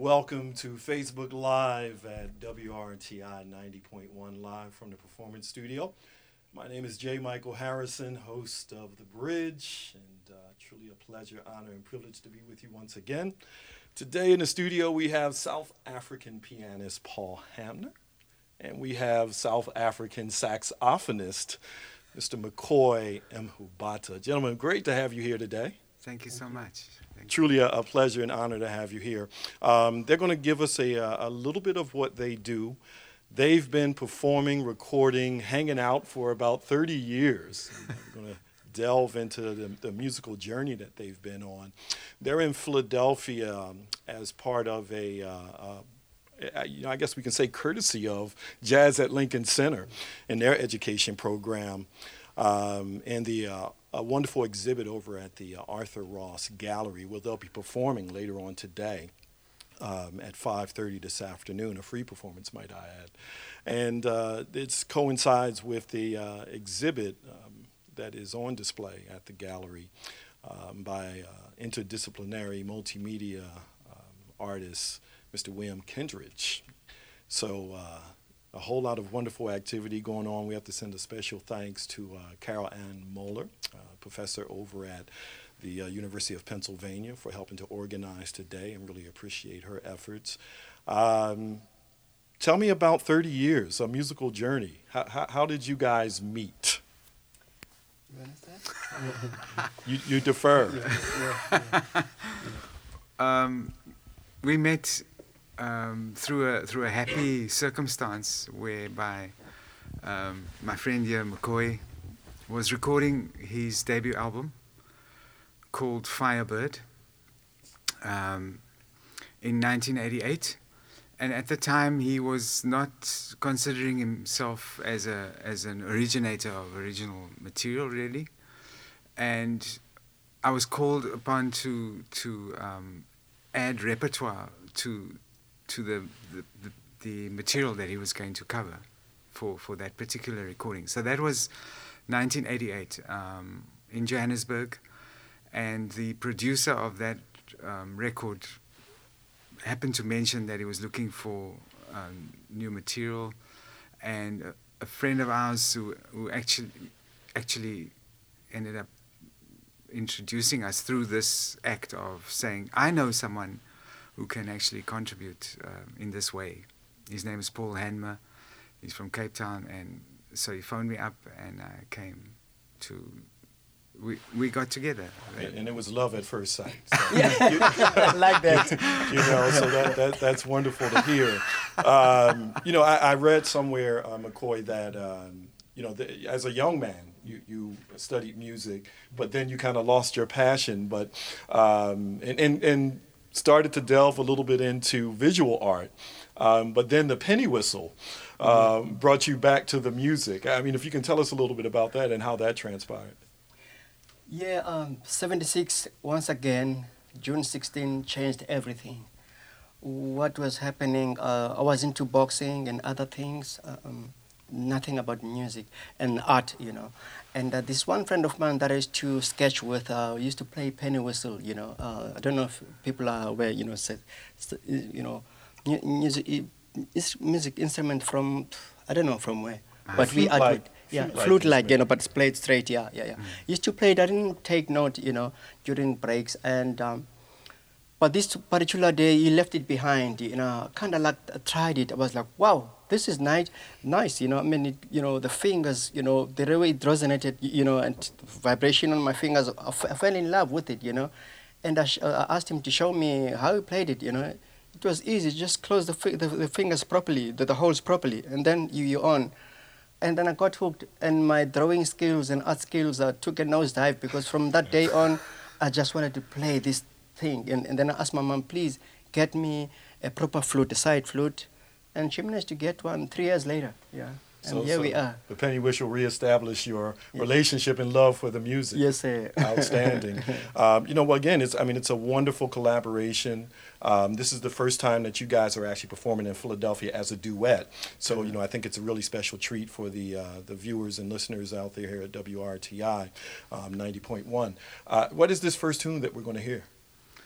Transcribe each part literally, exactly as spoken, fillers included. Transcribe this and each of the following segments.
Welcome to Facebook Live at W R T I ninety point one live from the Performance Studio. My name is J. Michael Harrison, host of The Bridge, and uh, truly a pleasure, honor, and privilege to be with you once again. Today in the studio we have South African pianist Paul Hamner, and we have South African saxophonist Mister McCoy Mhubata. Gentlemen, great to have you here today. Thank you so much. Thank Truly a, a pleasure and honor to have you here. Um, they're going to give us a, a little bit of what they do. They've been performing, recording, hanging out for about thirty years. We're going to delve into the, the musical journey that they've been on. They're in Philadelphia um, as part of a, uh, uh, you know, I guess we can say courtesy of Jazz at Lincoln Center in their education program. Um, and the uh, a wonderful exhibit over at the uh, Arthur Ross Gallery, where they'll be performing later on today um, at five thirty this afternoon, a free performance, might I add. And uh, it coincides with the uh, exhibit um, that is on display at the gallery um, by uh, interdisciplinary multimedia um, artist, Mister William Kendridge. So uh, a whole lot of wonderful activity going on. We have to send a special thanks to uh, Carol Ann Moeller, uh, professor over at the uh, University of Pennsylvania, for helping to organize today, and really appreciate her efforts. Um, tell me about thirty years, a musical journey. How, how, how did you guys meet? You understand? you, you defer. Yeah, yeah, yeah. Um, we met um, through a through a happy circumstance whereby um, my friend here, McCoy, was recording his debut album called Firebird um, in nineteen eighty-eight, and at the time he was not considering himself as a as an originator of original material, really, and I was called upon to to um, add repertoire to to the the, the the material that he was going to cover for for that particular recording. So that was nineteen eighty-eight um, in Johannesburg, and the producer of that um, record happened to mention that he was looking for um, new material, and a, a friend of ours who, who actually actually ended up introducing us through this act of saying, I know someone who can actually contribute uh, in this way. His name is Paul Hanmer. He's from Cape Town, and so he phoned me up, and I came to. We we got together, And, and it was love at first sight. So Yeah, you, I like that. you know, so that, that that's wonderful to hear. Um, you know, I, I read somewhere, uh, McCoy, that um, you know, the, as a young man, you, you studied music, but then you kind of lost your passion, but um, and, and and started to delve a little bit into visual art. Um, but then the penny whistle um, mm-hmm. brought you back to the music. I mean, if you can tell us a little bit about that and how that transpired. Yeah, um, seventy-six, once again, June sixteenth changed everything. What was happening, uh, I was into boxing and other things, um, nothing about music and art, you know. And uh, this one friend of mine that I used to sketch with uh, used to play penny whistle, you know. Uh, I don't know if people are aware, you know, said, you know, mu- music, it's music instrument from, I don't know from where, but we are Flute-like. yeah, Flute-like flute-like, you know, instrument. but it's played straight, yeah, yeah, yeah. Mm. Used to play it, I didn't take note, you know, during breaks, and, um, but this particular day, he left it behind, you know, kind of like uh, tried it, I was like, wow, this is nice, nice, you know, I mean, it, you know, the fingers, you know, the way it resonated, you know, and vibration on my fingers, I, f- I fell in love with it, you know, and I, sh- uh, I asked him to show me how he played it, you know. It was easy, just close the, fi- the, the fingers properly, the, the holes properly, and then you, you're on. And then I got hooked, and my drawing skills and art skills uh, took a nosedive, because from that day on, I just wanted to play this thing. And, and then I asked my mom, please get me a proper flute, a side flute. And she managed to get one three years later. Yeah. And So, here so we are. the penny whistle reestablished your Yeah. relationship and love for the music. Yes, sir. Outstanding. um, you know, well, again, it's I mean, it's a wonderful collaboration. Um, this is the first time that you guys are actually performing in Philadelphia as a duet. So, you know, I think it's a really special treat for the uh, the viewers and listeners out there here at W R T I um, ninety point one. Uh, what is this first tune that we're going to hear?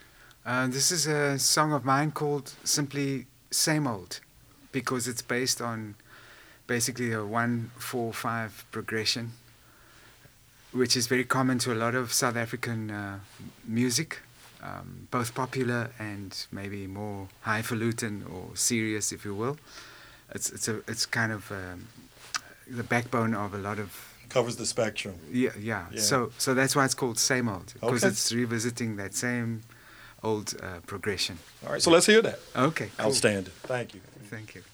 Uh, this is a song of mine called simply Same Old, because it's based on basically a one, four, five progression, which is very common to a lot of South African uh, music, um, both popular and maybe more highfalutin or serious, if you will. It's it's a it's kind of um, the backbone of a lot of Covers the spectrum. yeah yeah. Yeah. So so that's why it's called Same Old, because Okay. it's revisiting that same old uh, progression. All right, so let's hear that. Okay, cool. Outstanding. Thank you. Thank you.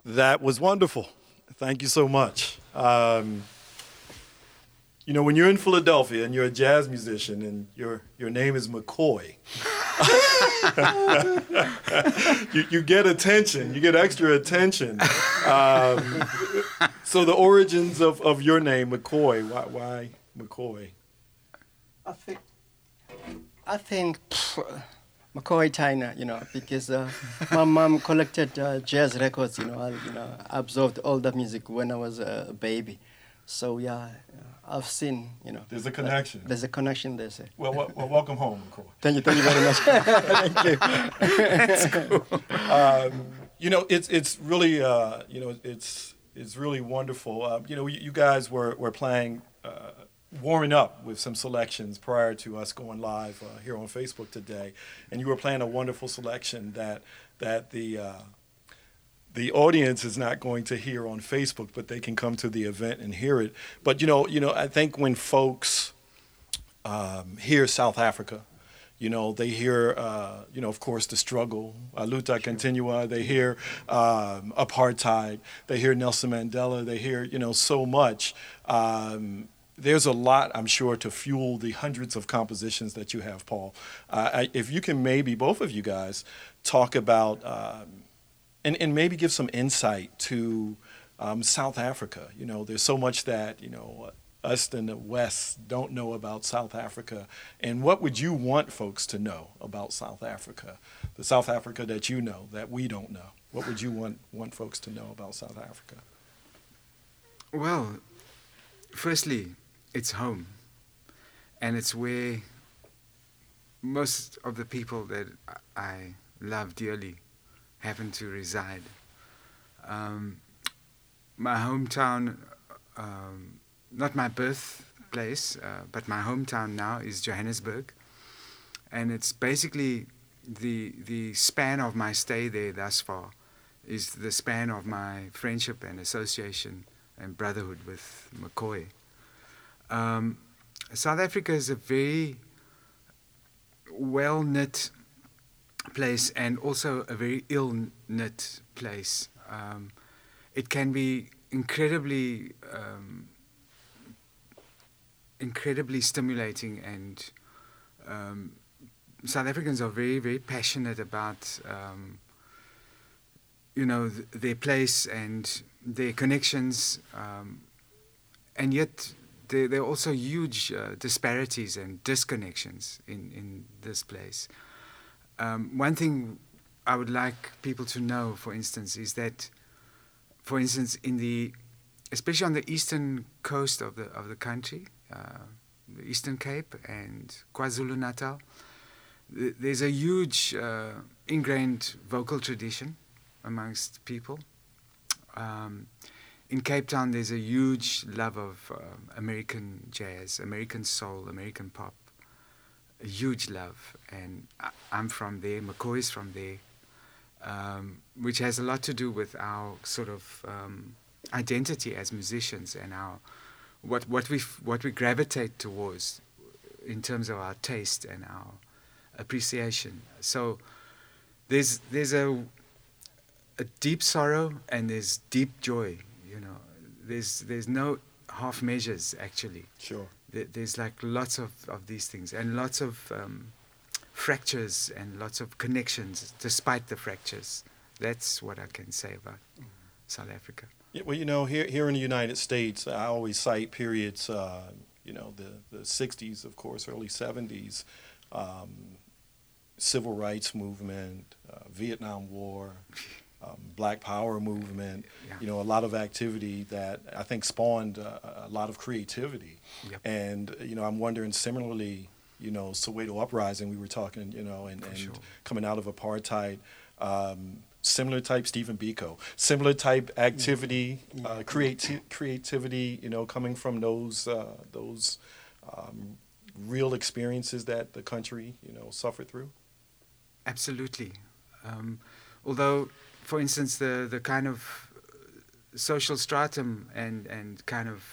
That was wonderful. Thank you so much. Um, you know, when you're in Philadelphia and you're a jazz musician and your your name is McCoy, you, you get attention. You get extra attention. Um, so the origins of, of your name, McCoy, why, why McCoy? I think, I think pff, McCoy China, you know, because uh, my mom collected uh, jazz records, you know, I, you know, absorbed all the music when I was a baby. So yeah, I've seen, you know. There's a connection. There's a connection there, sir. Well, well, well welcome home, McCoy. Thank you, thank you very much. Thank you. That's cool. Um, you know, it's it's really uh, you know it's it's really wonderful. Uh, you know, you, you guys were were playing, uh, warming up with some selections prior to us going live uh, here on Facebook today, and you were playing a wonderful selection that that the uh, the audience is not going to hear on Facebook, but they can come to the event and hear it. But you know, you know, I think when folks um, hear South Africa, you know, they hear, uh, you know, of course, the struggle, uh, Luta Continua. They hear um, apartheid. They hear Nelson Mandela. They hear, you know, so much. Um, there's a lot, I'm sure, to fuel the hundreds of compositions that you have, Paul. Uh, I, if you can maybe, both of you guys, talk about um, and, and maybe give some insight to um, South Africa. You know, there's so much that, you know, us in the West don't know about South Africa. And what would you want folks to know about South Africa? The South Africa that you know, that we don't know. What would you want, want folks to know about South Africa? Well, firstly, it's home. And it's where most of the people that I love dearly happen to reside. Um, my hometown, um, not my birthplace, uh, but my hometown now is Johannesburg. And it's basically the the span of my stay there thus far is the span of my friendship and association and brotherhood with McCoy. Um, South Africa is a very well-knit place and also a very ill-knit place. Um, it can be incredibly um, incredibly stimulating, and um, South Africans are very, very passionate about um, you know th- their place and their connections, um, and yet there, there are also huge uh, disparities and disconnections in, in this place. Um, one thing I would like people to know, for instance, is that, for instance, in the, especially on the eastern coast of the of the country, uh, the Eastern Cape and KwaZulu-Natal, th- there's a huge uh, ingrained vocal tradition amongst people. Um, in Cape Town, there's a huge love of uh, American jazz, American soul, American pop. A huge love, and I, I'm from there. McCoy is from there, um, which has a lot to do with our sort of um, identity as musicians and our what what we what we gravitate towards in terms of our taste and our appreciation. So there's there's a a deep sorrow and there's deep joy. You know, there's there's no half measures actually. Sure. There's like lots of, of these things and lots of um, fractures and lots of connections despite the fractures. That's what I can say about mm-hmm. South Africa. Yeah, well, you know, here here in the United States, I always cite periods, uh, you know, the, the sixties, of course, early seventies, um, civil rights movement, uh, Vietnam War, Um, Black Power movement, yeah. you know, a lot of activity that I think spawned uh, a lot of creativity. Yep. And, you know, I'm wondering similarly, you know, Soweto Uprising, we were talking, you know, and, and sure. coming out of apartheid, um, similar type Stephen Biko, similar type activity, yeah. uh, creati- creativity, you know, coming from those, uh, those um, real experiences that the country, you know, suffered through? Absolutely. Um, although... For instance, the, the kind of social stratum and, and kind of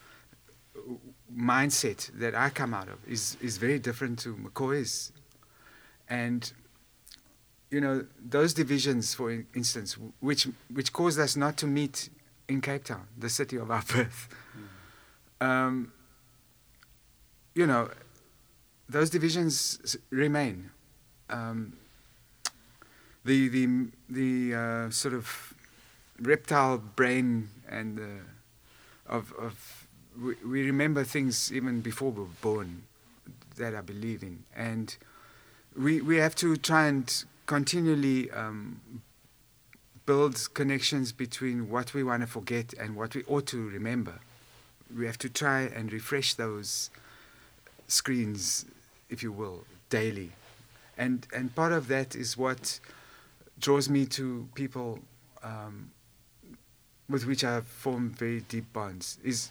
mindset that I come out of is, is very different to McCoy's. And you know, those divisions, for in- instance, w- which which caused us not to meet in Cape Town, the city of our birth. Um, you know, those divisions s- remain. Um, the the the uh, sort of reptile brain and the of of we, we remember things even before we were born that I believe in, and we we have to try and continually um, build connections between what we want to forget and what we ought to remember. We have to try and refresh those screens, if you will, daily, and and part of that is what draws me to people um, with which I have formed very deep bonds, is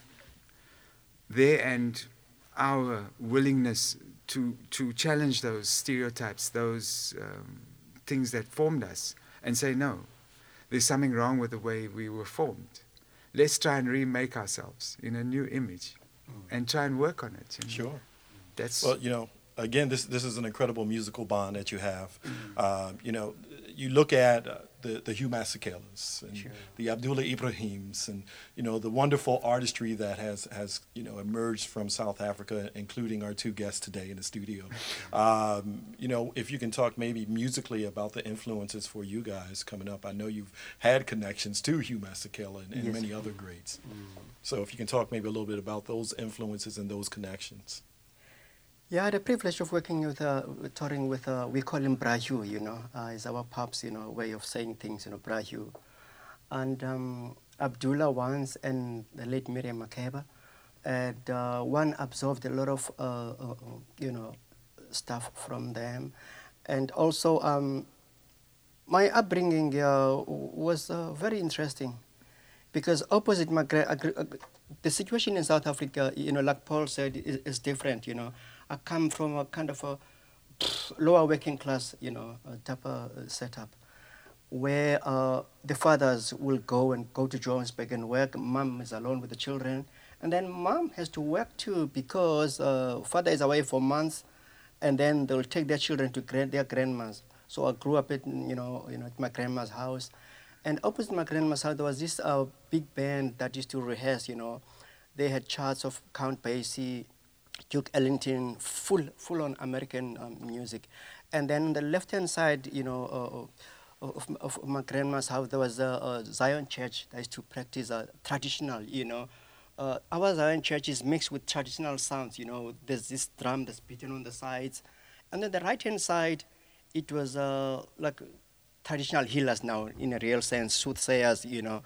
their and our willingness to to challenge those stereotypes, those um, things that formed us, and say, no, there's something wrong with the way we were formed. Let's try and remake ourselves in a new image and try and work on it. You know? Sure. That's Well, you know, again, this this is an incredible musical bond that you have. Uh, you know, you look at uh, the the Hugh Masekela's and Sure. the Abdullah Ibrahims, and you know the wonderful artistry that has has you know emerged from South Africa, including our two guests today in the studio. Um, you know, if you can talk maybe musically about the influences for you guys coming up. I know you've had connections to Hugh Masekela and, and Yes. many other greats. So if you can talk maybe a little bit about those influences and those connections. Yeah, I had the privilege of working with, uh, with- touring with, uh, we call him Brahu, you know, uh, is our pops, you know, way of saying things, you know, Brahu. And um, Abdullah once and the late Miriam Makeba. And uh, one absorbed a lot of, uh, uh, you know, stuff from them. And also, um, my upbringing uh, was uh, very interesting because opposite my gra- agri- ag- the situation in South Africa, you know, like Paul said, is, is different. You know, I come from a kind of a lower working class, you know, uh, type of uh, setup, where uh, the fathers will go and go to Johannesburg and work. Mom is alone with the children, and then mom has to work too because uh, father is away for months, and then they'll take their children to grand- their grandmas. So I grew up at you know you know at my grandma's house, and opposite my grandma's house there was this uh, big band that used to rehearse. You know, they had charts of Count Basie, Duke Ellington, full full on American um, music, and then on the left hand side, you know. Uh, of, of my grandma's house, there was a, a Zion church that used to practice uh, traditional, you know. Uh, our Zion church is mixed with traditional sounds, you know. There's this drum that's beaten on the sides. And then the right-hand side, it was uh, like traditional healers now, in a real sense, soothsayers, you know.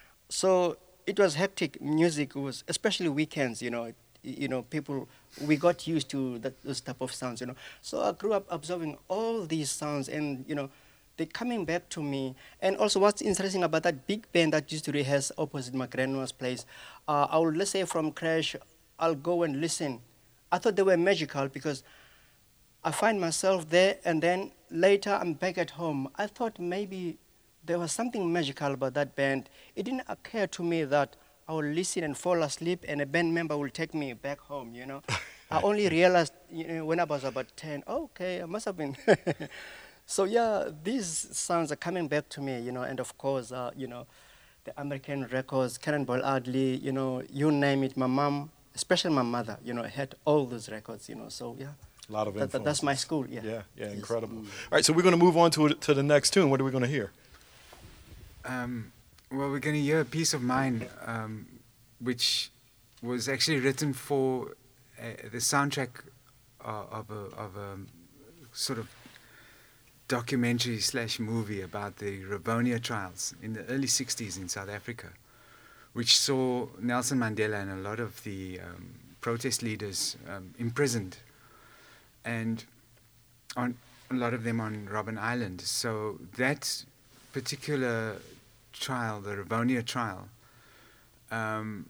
So it was hectic. Music was, especially weekends, you know. You know, people, we got used to that, those type of sounds, you know. So I grew up observing all these sounds and, you know, they're coming back to me. And also what's interesting about that big band that used to rehearse opposite my grandma's place, uh, I would, let's say from Crash, I'll go and listen. I thought they were magical because I find myself there and then later I'm back at home. I thought maybe there was something magical about that band. It didn't occur to me that I would listen and fall asleep and a band member will take me back home, you know. I only realized you know, when I was about ten, oh, okay, I must have been. So yeah, these sounds are coming back to me, you know, and of course, uh, you know, the American records, Cannonball Adderley, you know, you name it. My mom, especially my mother, you know, had all those records, you know. So yeah, A lot of that, that, that's my influences. school. Yeah, Yeah, yeah, Yes. incredible. Mm. All right, so we're going to move on to to the next tune. What are we going to hear? Um, well, we're going to hear a piece of mine, um, which was actually written for uh, the soundtrack uh, of a of a sort of documentary slash movie about the Rivonia trials in the early sixties in South Africa, which saw Nelson Mandela and a lot of the um, protest leaders um, imprisoned, and on a lot of them on Robben Island. So that particular trial, the Rivonia trial, um,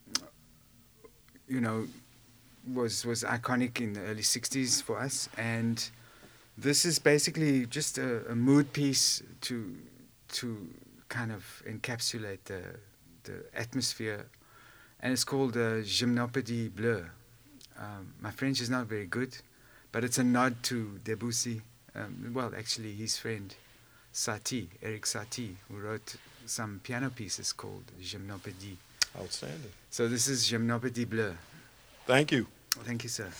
you know, was was iconic in the early sixties for us, and this is basically just a, a mood piece to to kind of encapsulate the the atmosphere, and it's called uh, Gymnopédie Bleue. Um, my French is not very good, but it's a nod to Debussy Um, well, actually, his friend Satie, Eric Satie, who wrote some piano pieces called Gymnopédie. Outstanding. So this is Gymnopédie Bleu. Thank you. Thank you, sir.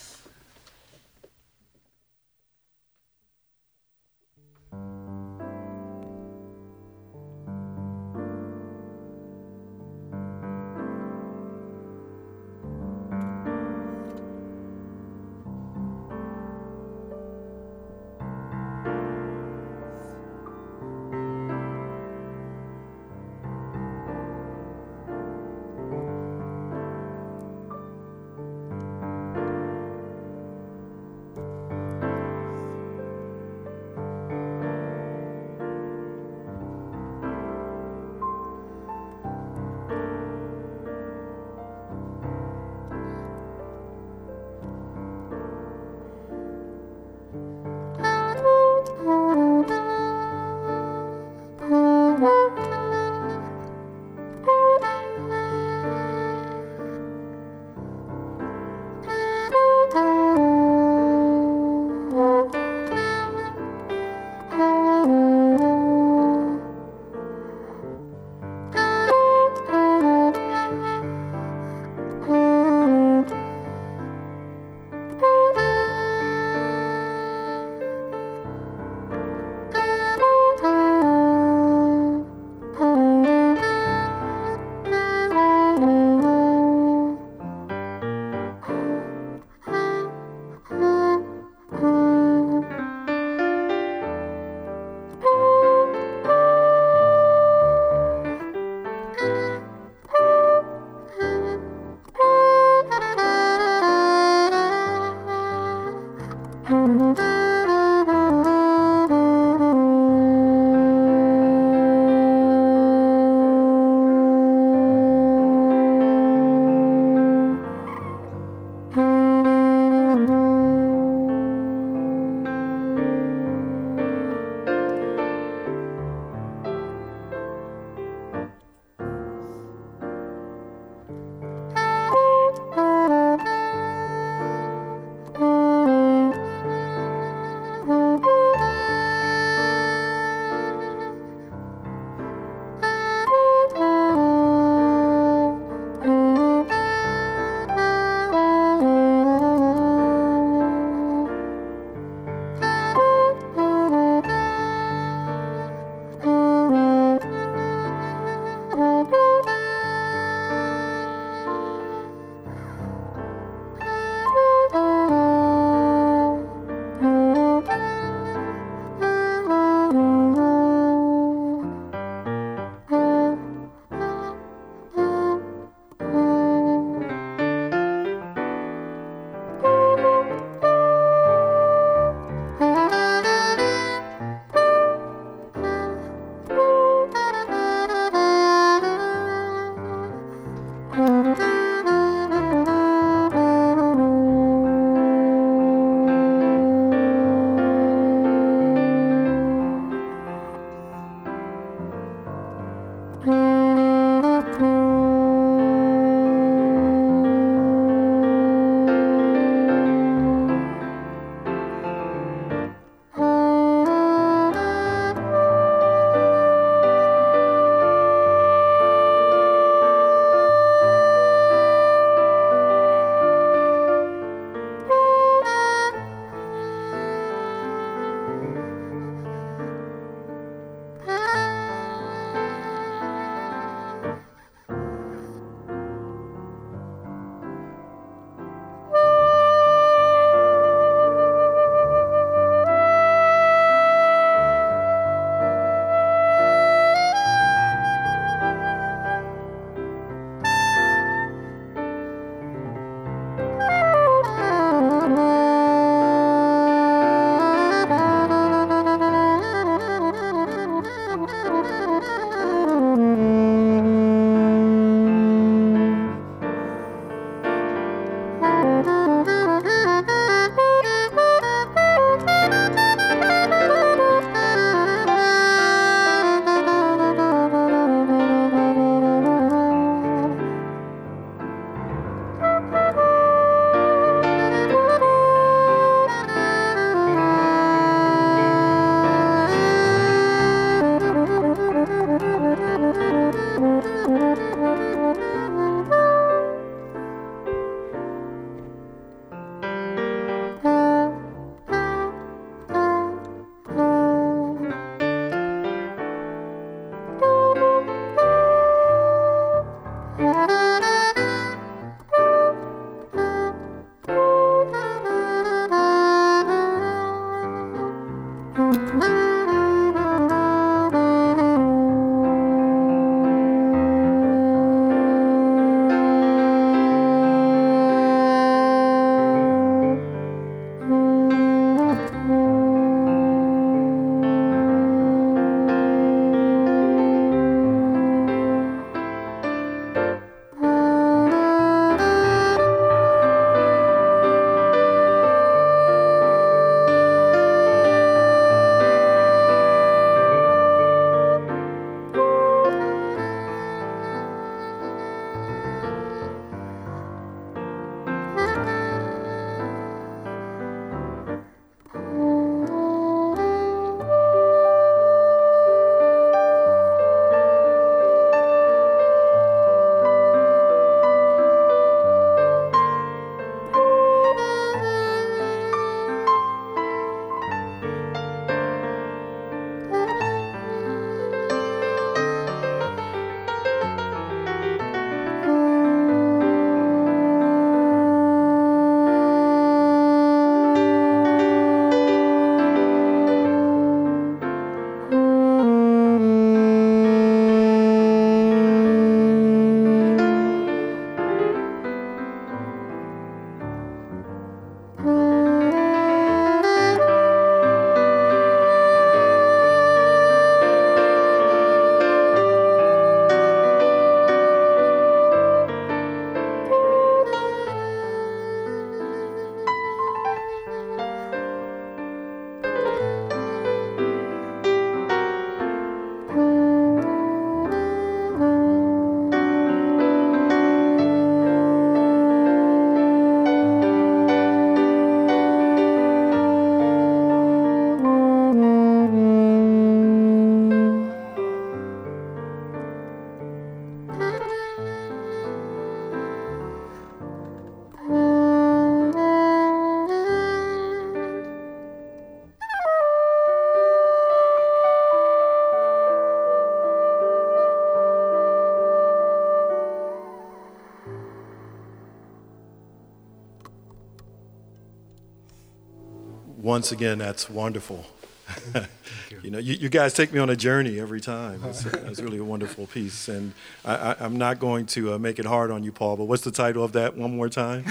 Once again, that's wonderful. Thank you. You know, you, you guys take me on a journey every time. It's, it's really a wonderful piece. And I, I, I'm not going to uh, make it hard on you, Paul, but what's the title of that one more time?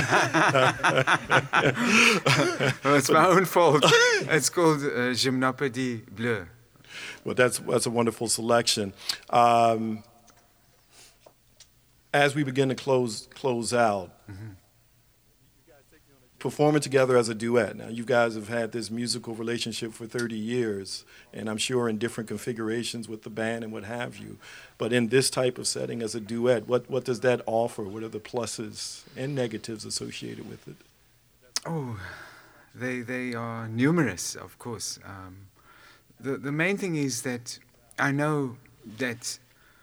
Well, it's my own fault. It's called uh, Gymnopédie Bleue. Well, that's, that's a wonderful selection. Um, as we begin to close, close out, mm-hmm. performing together as a duet. Now, you guys have had this musical relationship for thirty years, and I'm sure in different configurations with the band and what have you. But in this type of setting as a duet, what, what does that offer? What are the pluses and negatives associated with it? Oh, they they are numerous, of course. Um, the the main thing is that I know that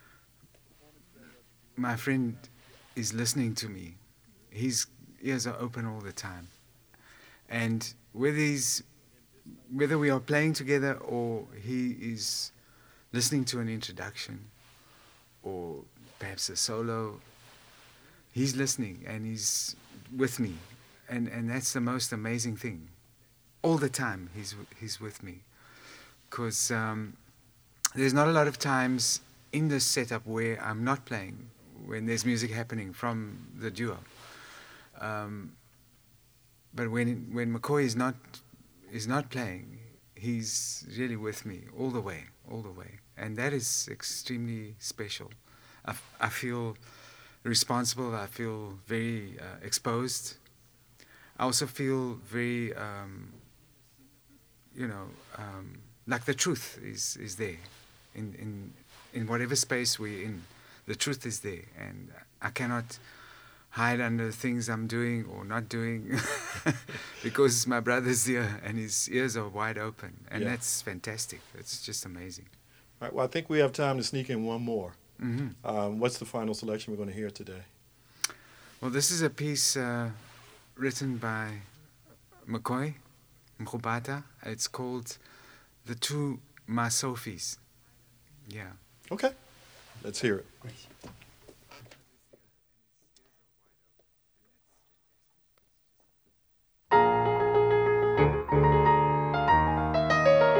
my friend is listening to me. His ears are open all the time, and whether he's whether we are playing together or he is listening to an introduction or perhaps a solo, he's listening and he's with me. And and that's the most amazing thing. All the time he's he's with me, because um, there's not a lot of times in this setup where I'm not playing, when there's music happening from the duo. Um, but when when McCoy is not is not playing, he's really with me all the way, all the way, and that is extremely special. I, f- I feel responsible. I feel very uh, exposed. I also feel very, um, you know, um, like the truth is, is there. In, in in whatever space we're in, the truth is there. And I cannot hide under things I'm doing or not doing because my brother's there and his ears are wide open. And yeah. That's fantastic. It's just amazing. All right, well, I think we have time to sneak in one more. Mm-hmm. Um, what's the final selection we're going to hear today? Well, this is a piece uh, written by McCoy, Mkhubata. It's called The Two Masophies. Yeah. Okay. Let's hear it. Great. Thank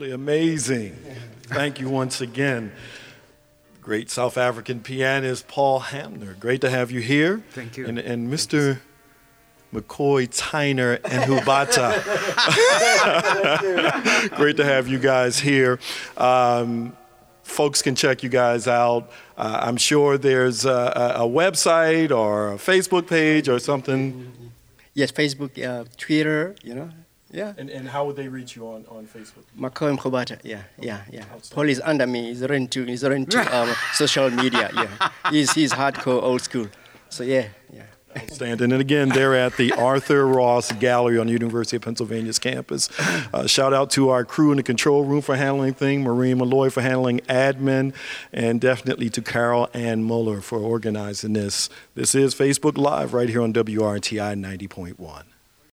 Absolutely amazing. Thank you once again. Great South African pianist Paul Hamner. Great to have you here. Thank you. And, and Mister McCoy, Tyner, and Hubata. Great to have you guys here. Um, folks can check you guys out. Uh, I'm sure there's a, a website or a Facebook page or something. Yes, Facebook, uh, Twitter, you know. Yeah. And, and how would they reach you on, on Facebook? McCoy Mkhobata, yeah, yeah, yeah. Paul is under me. He's into, he's into um, social media, yeah. He's, he's hardcore, old school. So, yeah, yeah. Outstanding. And again, they're at the Arthur Ross Gallery on the University of Pennsylvania's campus. Uh, shout out to our crew in the control room for handling things, Maureen Malloy for handling admin, and definitely to Carol Ann Muller for organizing this. This is Facebook Live right here on W R T I ninety point one.